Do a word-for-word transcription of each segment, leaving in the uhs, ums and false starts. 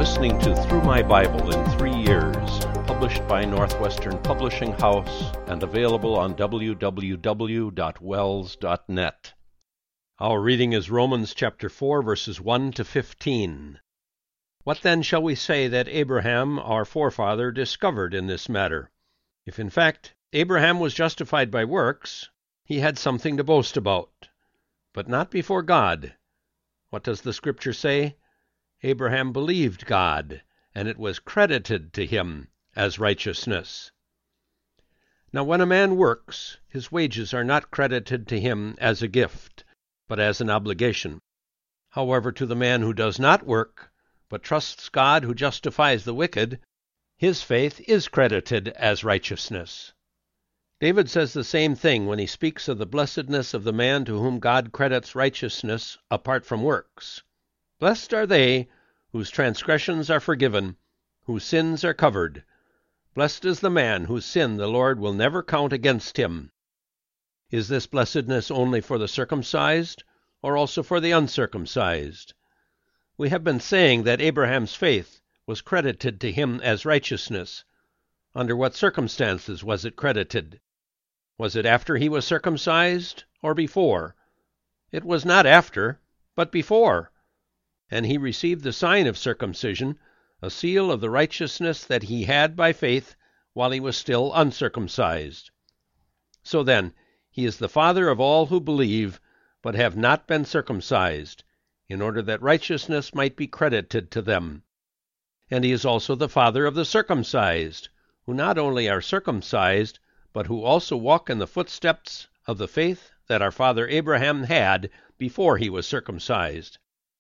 listening to Through My Bible in Three Years, published by Northwestern Publishing House and available on w w w dot wells dot net. Our reading is Romans chapter four, verses one to fifteen. What then shall we say that Abraham, our forefather, discovered in this matter? If in fact Abraham was justified by works, he had something to boast about, but not before God. What does the Scripture say? Abraham believed God, and it was credited to him as righteousness. Now when a man works, his wages are not credited to him as a gift, but as an obligation. However, to the man who does not work, but trusts God who justifies the wicked, his faith is credited as righteousness. David says the same thing when he speaks of the blessedness of the man to whom God credits righteousness apart from works. Blessed are they whose transgressions are forgiven, whose sins are covered. Blessed is the man whose sin the Lord will never count against him. Is this blessedness only for the circumcised, or also for the uncircumcised? We have been saying that Abraham's faith was credited to him as righteousness. Under what circumstances was it credited? Was it after he was circumcised, or before? It was not after, but before. And he received the sign of circumcision, a seal of the righteousness that he had by faith while he was still uncircumcised. So then, he is the father of all who believe, but have not been circumcised, in order that righteousness might be credited to them. And he is also the father of the circumcised, who not only are circumcised, but who also walk in the footsteps of the faith that our father Abraham had before he was circumcised.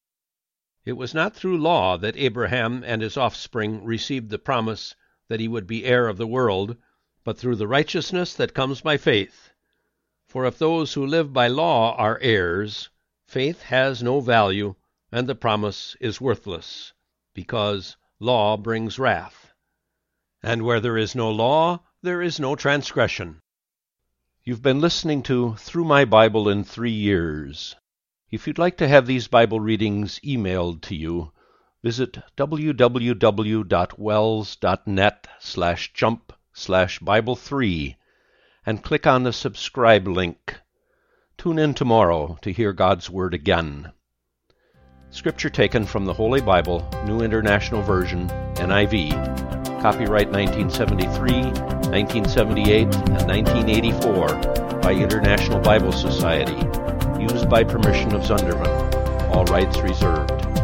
It was not through law that Abraham and his offspring received the promise that he would be heir of the world, but through the righteousness that comes by faith. For if those who live by law are heirs, faith has no value, and the promise is worthless, because law brings wrath. And where there is no law, there is no transgression. You've been listening to Through My Bible in Three Years. If you'd like to have these Bible readings emailed to you, visit w w w dot wells dot net slash jump slash Bible three and click on the subscribe link. Tune in tomorrow to hear God's Word again. Scripture taken from the Holy Bible, New International Version, N I V. Copyright nineteen seventy-three, nineteen seventy-eight, and nineteen eighty-four by International Bible Society. Used by permission of Zunderman. All rights reserved.